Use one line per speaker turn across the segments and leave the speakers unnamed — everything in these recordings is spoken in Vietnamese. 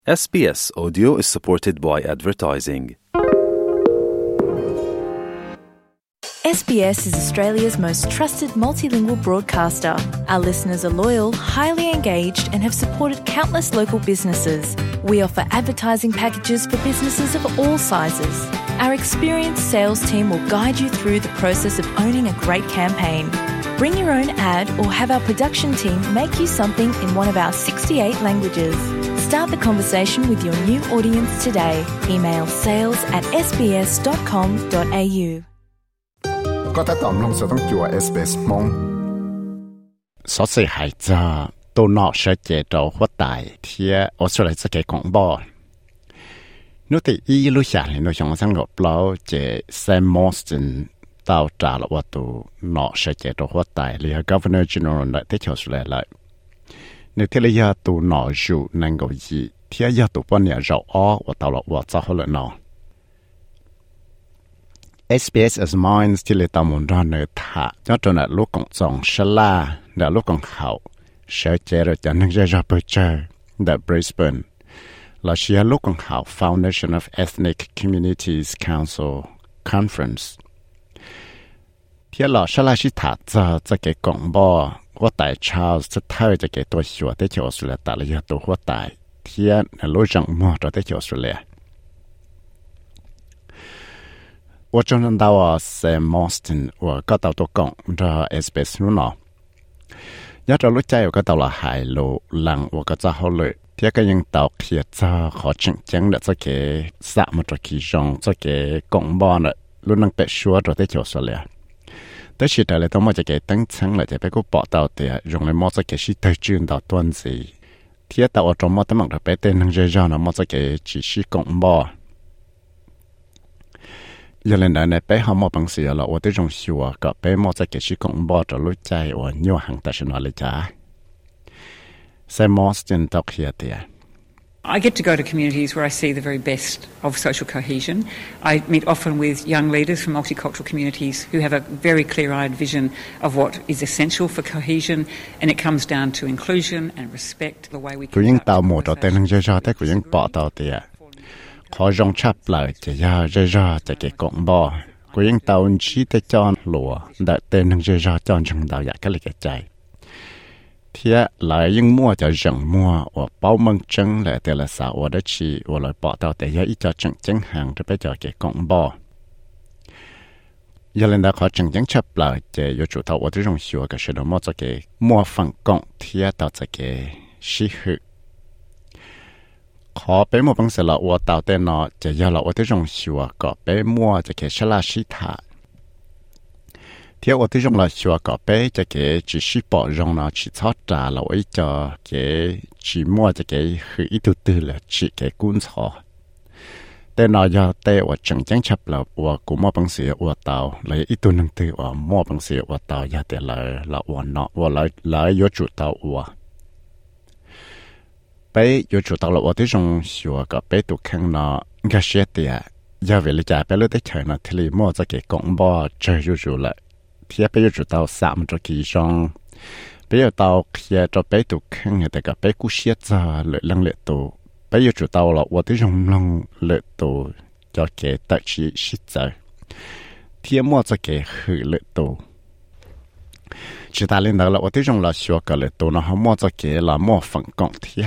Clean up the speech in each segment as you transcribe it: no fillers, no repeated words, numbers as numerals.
SBS Audio is supported by advertising.
SBS is Australia's most trusted multilingual broadcaster. Our listeners are loyal, highly engaged, and have supported countless local businesses. We offer advertising packages for businesses of all sizes. Our experienced sales team will guide you through the process of owning a great campaign. Bring your own ad or have our production team make you something in one of our 68 languages. Start the conversation with your new audience today. Email sales@sbs.com.au.
có thể tóm lòng sẽต้องจั่ว SBS มอง
所以係就到那時節就好大啲，我出嚟自己講噃。你哋一路下嚟，你想生個包，即係 Monston 到炸了，我都那時節就好大，你係 Governor General 嚟啲條出嚟嚟。你睇你要到那就能夠以，睇要到半年就我到了我就好了喏。SBS as mines ที่เลตามุนรอนเนธาจะจนลูกของจงชลาเดลูกของเขาเชื่อเจอจะนึกจะไปเจอเดBrisbane และเชื่อลูกของเขา Foundation of Ethnic Communities Council Conference ที่เราชลาชิตาจะเกี่ยกงบ่ว่าแต่ชาวจะเท่าจะเกี่ยตัวชัวได้เกี่ยวสุดเลยแต่ละอย่างตัวว่าแต่ที่ลูกจังมั่วจะได้เกี่ยวสุดเลย我就能到在 Monston 我个到多讲这 SBS 喏要着路在有个到了海路浪我个在好เลยที่ก็ยัง到เขียจะขอจริงๆ的这个สามตัว其中这个公报呢路能被说着的就是了但是แต่ละต้องมาจะเกตั้งชั้นเลยจะไปกูบอก到的用来么这个是对准到段子ที่到我中么的忙着ไปเต้น能热呢么这个只是公报有人呢ไปหาหมอบางสิ่งแล้วว่าที่จงชัวก็ไปหมอจะเกิดชีของบ่จะรู้ใจว่ายั่วหังแต่ฉันว่าเลยจ้าใส่หมอสตินตอกเฮียเตีย
I get to go to communities where I see the very best of social cohesion. I meet often with young leaders from multicultural communities who have a very clear-eyed vision of what is essential for cohesion, and it comes down to inclusion and respect, the way we conduct conversations. ขอจงชับเลยจะยาจะจะเก็บกงบ่กูยังเตาชี้แต่จอนหลัวแต่เต้นจะจอนจังดาวอยากก็เลยใจเทียหลายยังมั่วจะจังมั่วว่าเป้ามึงจังเลยแต่ละสาวว่าได้ชีว่าเลยปอเตาแต่ยาอีจะจังห่างจะไปจะเก็บกงบ่ยาเลนดาขอจังชับเลยจะอยู่จุดเท่าว่าที่จงชัวก็คือมั่วจะเก็บมั่วฝังกงเทียต่อจะเก็บชี้หืขอไปมั่วบังเสละว่าเต่าเต้นเนาะจะยาละว่าที่จงชัวก็ไปมั่วจะเกชลาชิตาเที่ยวว่าที่จงละชัวก็ไปจะเกจิชิปอจงเนาะชิชอจ่าละว่าจะเกจิมั่วจะเกคืออีตุตือละจิเกกุนชอแต่เนาะยาเตว่าจังชับละว่ากูมั่วบังเสียว่าเต่าเลยอีตุนึงตือว่ามั่วบังเสียว่าเต่ายาแต่ละว่าเนาะว่าเลยยจุดเต่าว่าไปอยู่จุดตลอดว่าที่จงชัวกับไปตุกข้างนอกก็เสียเตียยาเวลิจ่าไปเลยได้เฉยนะที่ลีมั่วจะเก็บกงบ่เจออยู่จุดละเทียไปอยู่จุดเตาสามจุดกี่จงไปอยู่เตาเขียจะไปตุกข้างแต่ก็ไปกูเสียจะเลยลังเล็ดตัวไปอยู่จุดเตาละว่าที่จงลังเล็ดตัวจะเก็บตัดชีชิดใจเทียมั่วจะเก็บหือเล็ดตัวจิตาเล่นได้ละว่าที่จงละชัวกับเล็ดตัวนะฮะมั่วจะเก็บละมั่วฝังกงเทีย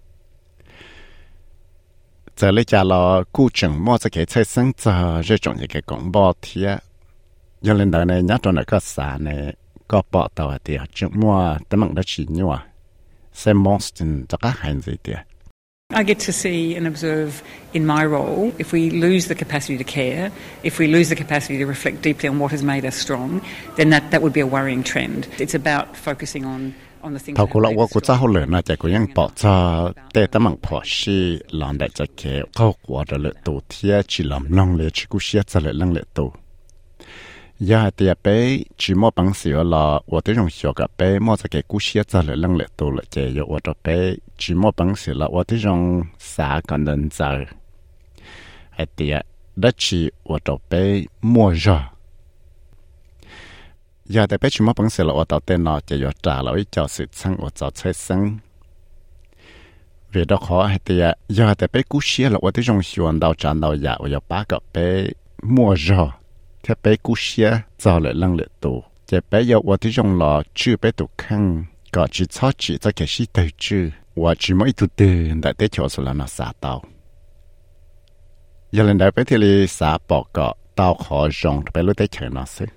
จะเลยจะรอกู้จังมั่วจะเกิดใช้ซึ่งจะเรื่องจงอย่างเกี่ยวกับบ่อเทียยังเล่นได้ในยัดตอนนั้นก็สาในก็ปอตัวเดียวจังมั่วแต่มันได้ชินอยู่เซมอนสตินจะก็หายใจเดีย I get to see and observe in my role, if we lose the capacity to care, if we lose the capacity to reflect deeply on what has made us strong, then that would be a worrying trend. It's about focusing on the things
เขาก็ละว่ากูจะเอาเลยนะแต่กูยังปอจะแต่ตั้งมั่งพอชีหลังได้จะเก็บเข้ากว่าจะเลยตัวเทียจีลำลองเลยจีกูเสียจะเลยลังเลยตัวยาเตียไปจีมั่วบังเสียละว่าที่จงเสียกับไปมั่วจะเก็บกูเสียจะเลยลังเลยตัวเลยเจยว่าจะไปจีมั่วบังเสียละว่าที่จงสากันเดินใจไอเตียได้จีว่าจะไปมั่วจ้ายาแต่ไปชิมบังเสียละว่าต่อเต้นนอจะยอดจ่าเราอีเจ้าสืบสังว่าเจ้าใช้สัง
vì đó khó hay thì giờ thì bé cú xía là ởที่trong xuân đào tràn đào dạ và ba cái bé mua rồi thì bé cú xía cho lại lăng lệ tù thì bé giờ ởที่trong là chưa bé tụ khăn có chỉ cho chỉ cho cái gì tới chứ và chỉ mới tụ từ đại tế cho số là nó xả tàu giờ lên đại bé thì là xả bỏ cái tàu khó rong bé lúc tới chơi nó xí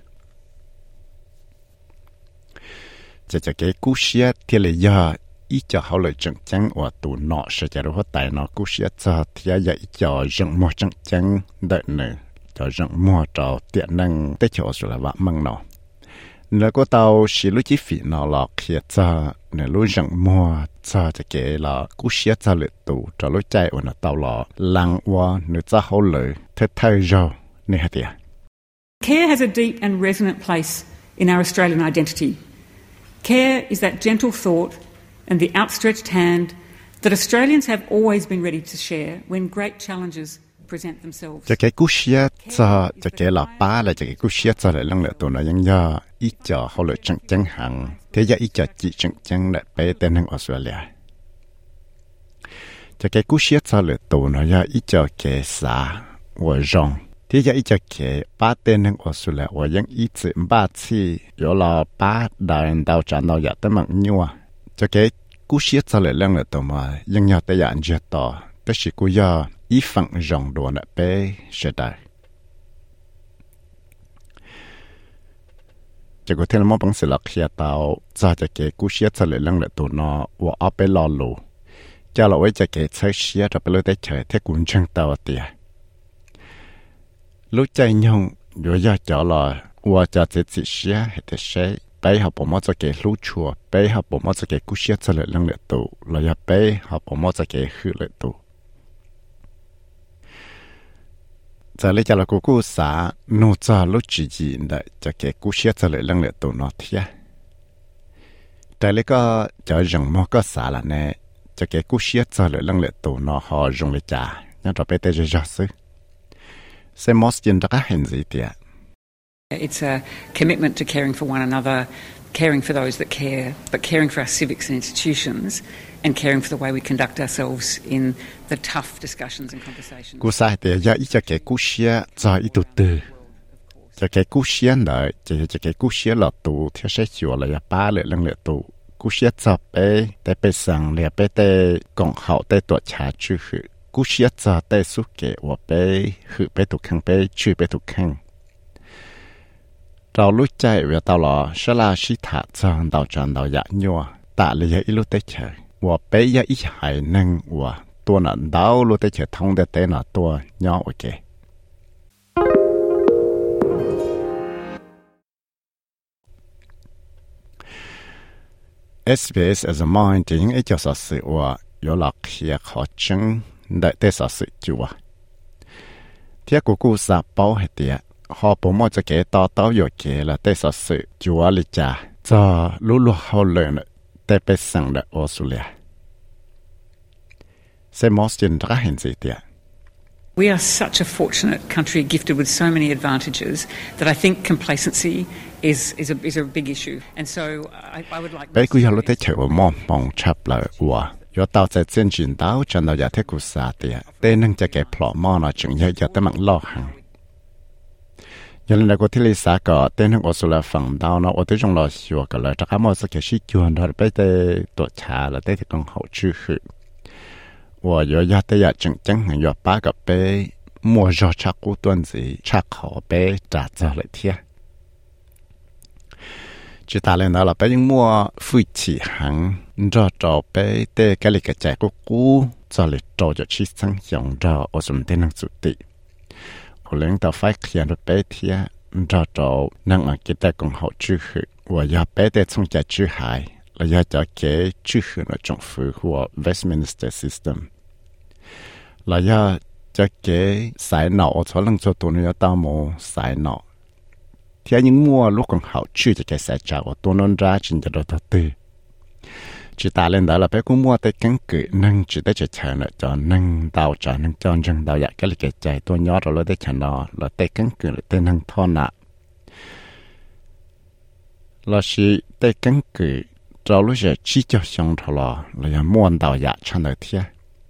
จะเก๋กู้เชียที่เลยยาอีจะเขาเลยจังจังว่าตัวหนอเสียจะรู้ว่าแต่หนอกู้เชียจะที่ยาอีจะจังมัวจังจังเดินเนอจะจังมัวจะเตียนังได้เจอสุดว่ามังหนอแล้วก็เตาสิลุจิฟีนอหลอกเขียจะเนรู้จังมัวจะเก๋ละกู้เชียจะเลยตัวจะรู้ใจว่าเตาหลอลังว่าเนื้อจะเขาเลยเท่าๆเราเนี่ยฮะเดีย
Care has a deep and resonant place in our Australian identity. Care is that gentle thought and the outstretched hand that Australians have always been ready to share when great challenges present themselves.
จะเก๋กู้เชียจะเก๋ละป้าเลยจะเก๋กู้เชียจะเลยเรื่องเลยตัวนั้นยังยาอีจ่อเขาเลยจังจังหังเทียอีจ่อจีจังจังเลยไปเต้นทางออสเตรเลียจะเก๋กู้เชียจะเลยตัวนั้นยาอีจ่อเก๋สาหัวรองที่จะอีจะเก๋ป้าเต้นหนึ่งอสุแล้วว่ายังอีจะบ้าที่有了ป้าดาวดาวจันดาวอยากแต่มังยัวจะเก๋กูเสียจะเลยเรื่องเลยตัวมายังอยากแต่อยากจะต่อแต่สิกูอยากอีฝั่งรองดวนไปเสียดายจะกูเทลมอบังสิลักเขียตาวจะเก๋กูเสียจะเลยเรื่องเลยตัวเนาะว่าเอาไปรอลูจะเราไว้จะเก๋ใช้เสียจะไปเลยได้เฉยเท่กุนช่างตาวเตียlúc chạy nhung rồi giờ cho là và cho tự己写还得写背后不么这个路处背后不么这个故事这类能力度了要背后不么这个去力度这里叫了姑姑啥弄这路自己的这个故事这类能力度那天这里个叫人么个啥了呢这个故事这类能力度那好容易加那这边的就就是
It's a commitment to caring for one another, caring for those that care, but caring for our civics and institutions, and caring for the way we conduct ourselves in the tough discussions and conversations.
Cú sai thì giờ ý cho cái cú xia cho ý tụ từ, cho cái cú xia này, cho cái cú xia là tụ theo sẽ chịu là ba lệ lăng lệ tụ, cú xia cho bé, để bé sang lệ bé để cộng hậu để tuổi trả chữ hữu. cú xia cho tay suốt kệ và bé hự bé thuộc khăn bé chưa bé thuộc khăn tàu lúc chạy về tàu lò sẽ là sĩ thả cho tàu tràn tàu dạ nhua tạ là ít lúc tới chơi và bé ya ít hải năng và tua nạn đau lúc tới chơi thông để tên là tua nhỏ ok SBS as a mind thì những cái cho sự và có là kia khó chứng đại tế sở sự chùa. Thế của cô xã bảo hệ tiệt, họ bố mô cho kế tỏ tao dụ kế là tế sở sự chùa lý trả, cho lũ lũ hậu lợi tế bế sang đại Australia. Sẽ mô xin ra hình gì tiệt.
We are such a fortunate country gifted with so many advantages that I think complacency is a big issue. And so I would like...
Bé cô hiểu lúc tế chạy vào mô mong chạp lợi ua. Yo tao sẽ chân chuyển tao cho nó giả thế của xã tiệt. Tên nâng cho cái plọ mò nó chứng nhớ cho tới mạng lo hằng. Yo lần này có thể lý xã có tên nâng ở số là phẳng tao nó ở tới trong lò xùa cả lời. Chắc khá mò sẽ kể sĩ chuồn đó bé tê tổ trà là tê thì còn hậu chư khử. Và yo ya tê ya chứng chẳng hẳn yo ba gặp bé mua cho chắc cú tuần gì chắc khó bé trả cho lại thiệt. Chỉ ta lên đó là bé những mua phui chỉ hàng cho bé tê cái lịch cái chạy của cú cho lịch cho chi sang dòng cho ở trong tên năng chủ tịch. Hồi lên tao phải khiển được bé thia cho năng ở cái tay cùng hậu chữ hữu và giờ bé tê trong chạy chữ hải là giờ cho cái chữ hữu ở trong phủ của Westminster System là giờ cho cái sải nọ ở chỗ lăng cho tụi nó tao mồ sải nọ. Thì những mua lúc còn hậu chưa cho cái xe chào tôi non ra trên cho đầu tư chỉ ta lên đó là bé cũng mua tới cắn cự nâng chỉ tới chờ nữa cho nâng tàu cho nâng cho chân tàu cái là cái chạy tôi nhớ rồi lấy tới chờ nó là tới cắn cự là tới nâng thon nạ là chỉ tới cắn cự trâu lúc giờ chỉ cho xong thôi là muốn đào dạ chăn được thiệt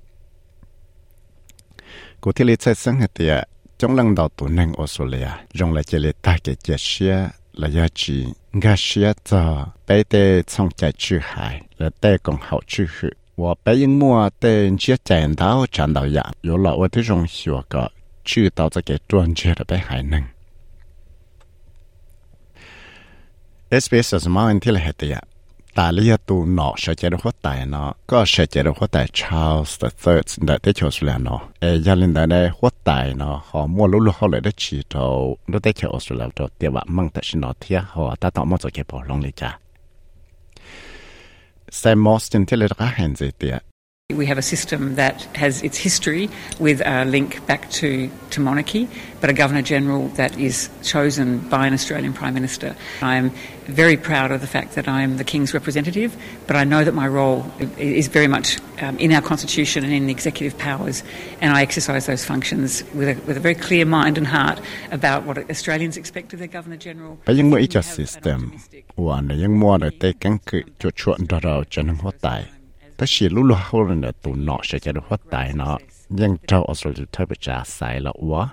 cụ thể lý giải sinh thì trong lần đầu tuần này Australia dùng lại chỉ là đại cái giải释là giá trị ngay xưa cho bây giờ trong giải trừ hại là để còn hậu trừ hư và bây giờ mua để chia tiền đào chăn đào dạ有了我这种学个知道这个专业的被害能 SBS 是嘛问题了还的呀大理都闹世界的活代呢个世界的活代 Charles the Third 的的就是了呢亚林的活代呢和莫鲁鲁后来的起头都的就是了就对吧梦的是那天和达到么就给保龙里家 Sam Mostyn 的个汉字的
We have a system that has its history with a link back to monarchy, but a Governor-General that is chosen by an Australian Prime Minister. I am very proud of the fact that I am the King's representative, but I know that my role is very much in our Constitution and in the executive powers, and I exercise those functions with a very clear mind and heart about what Australians expect of their Governor-General.
Bây giờ một system, và nếu mua được tay căn cứ cho chuyện đó cho nên hoạt tại. Tất nhiên lúc lúc hậu là tụi nó sẽ cho được phát tài nó nhưng trong Australia thay bị trả sai là quá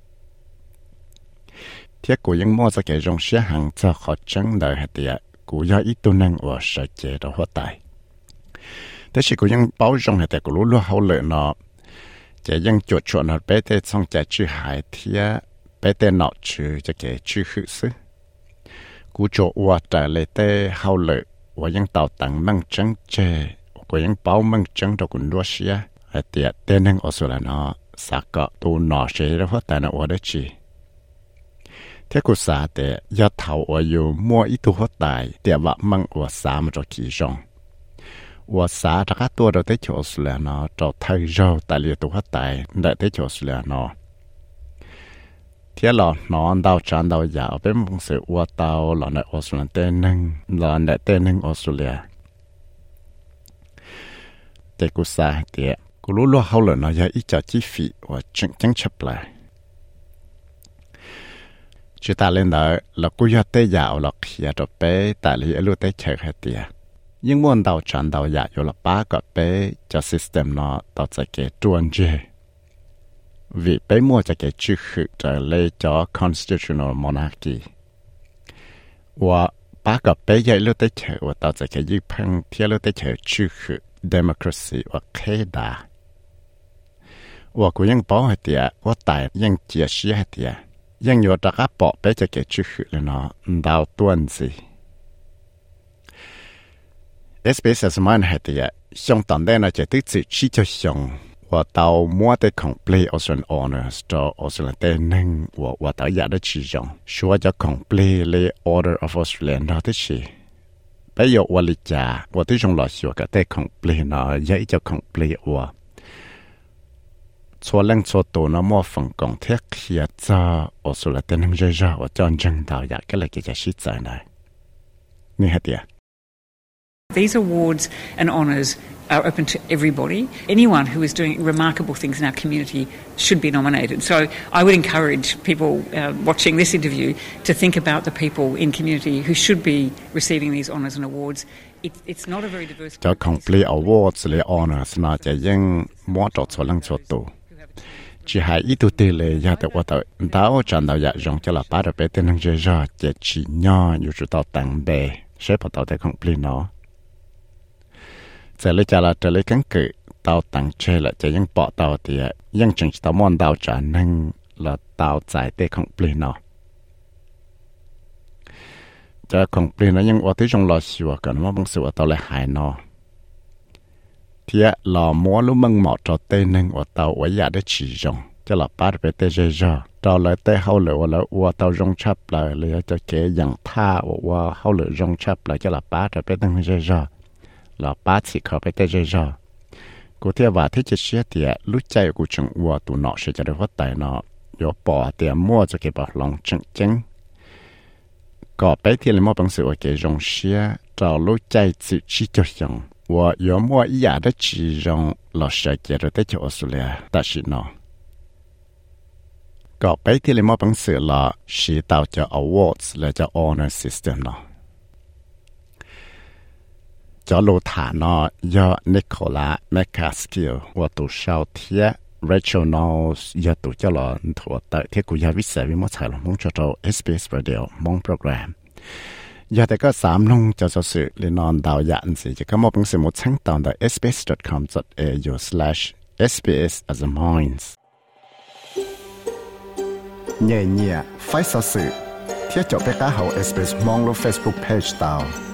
thiết của những mua ra cái dòng xe hàng cho họ chẳng đời hạt địa của do ít tụi năng ở sẽ chế được phát tài tất nhiên của những báo dòng hạt địa của lúc lúc hậu lợi nó chỉ những chuột chuột nó bé tê xong chạy chữ hải thiết bé tê nọ chữ cho cái chữ hữu sư của chỗ qua trả lời tê hậu lợi và những tàu tặng mang trắng chê của những báo mừng chân đầu của Russia, hay tiệt tên năng Australia nó sẽ có tụ nọ sẽ ra phát tài nó ở đây chi. Thế của xã để do thầu ởอยู่mua ít tụ phát tài để vợ mừng ở xã mà cho kỳ rong. Ở xã đã cácตัวđầu tới chỗ Australia nó cho thay rau tại liệt tụ phát tài để tới chỗ Australia nó. Thế là nó đào tràn đào giả ở bên vùng sự ở tàu là nơi Australia tên năng là nơi tên năng Australia. Để cô xa thì cô lúc lúc hậu lần nó ra ít cho chi phí và chẳng chấp lại. Chỉ ta lên đó là cô ra tế dạo là khía cho bé tại lý lúc tế chơi hết tìa. Nhưng muốn đào tràn đào giả là ba cái bé cho system nó tạo ra cái truân dê. Vì bé mua cho cái chữ khử trở lên cho constitutional monarchy. Và ba cái bé dạy lúc tế chơi và tạo ra cái dư phăng theo lúc tế chơi chữ khử democracy 或开打，我个人保系啲，我大人解释系啲，人有大家保俾只嘅出去了呢，唔到段子。SBS 是蛮系啲，相当的呢就对自己就想，我到摸的 complete Australian honors 到 Australian 的能，我到也的其中，说就 complete the Order of Australia 那的是。bây giờ tôi trả tôi thấy trong loại sửa cái tay complete nó dễ cho complete và cho lần cho tổ nó mua phần công thiết khi cho ở số là tên người ra và cho dân đào giả cái là cái giá trị在này như thế đấy.
These awards and honours are open to everybody. Anyone who is doing remarkable things in our community should be nominated. So I would encourage people watching this interview to think about the people in community who should be receiving these honours and awards. It's not a very diverse group.
Cho complete awards le honours nó chỉ những mua cho lần cho tổ. Chỉ hai ít tuổi lệ gia tự qua tự đào tràn đào giả dùng cho là ba đứa bé tên người ra chỉ nhỏ như chúng ta tặng bè sẽ bắt đầu để complete nó. Giờ lấy trả là trở lấy căn cứ tàu tặng chơi là chỉ những bỏ tàu thì những chuyện tàu mòn tàu trả năng là tàu giải để complete nó. Cho complete nó những ở tới trong lò xùa cần mà bằng sửa tàu lại hại nó. Thì là mua lúc măng mọt cho tên năng ở tàu ở nhà để chỉ dùng cho là bắt về tê dây ra. Tàu lại tê hậu lửa là ở tàu rong chắp lại lấy cho cái dạng tha ở hậu lửa rong chắp lại cho là bắt về tê dây ra. Là ba chỉ có phải tới giờ, cụ thể và thế chỉ thì lúc chạy của chúng và tụi nó sẽ cho được phát tài nó, có bỏ tiền mua cho cái bảo lòng chân, có bé thì là mua bằng sự cái dòng xe, cho lúc chạy chỉ cho xong, và có mua ý giả đó chỉ dòng là sẽ cho được tới chỗ Australia, ta chỉ nó, có bé thì là mua bằng sự là chỉ tạo cho awards là cho honor system nó.
cho lô thả nó do Nicola McCaskill và tụ sau thiết Rachel Knowles do tụ cho là thuộc tại thiết của gia viết sẽ với một thời là mong cho SBS Radio mong program giờ thì có 3 nông cho sự liên quan đào dạng gì chỉ có một bằng sự một sáng tạo tại sbs.com.au/sbs as a minds
nhẹ nhẹ phải sợ sự thiết cho bé cá hậu SBS mong lo Facebook page tao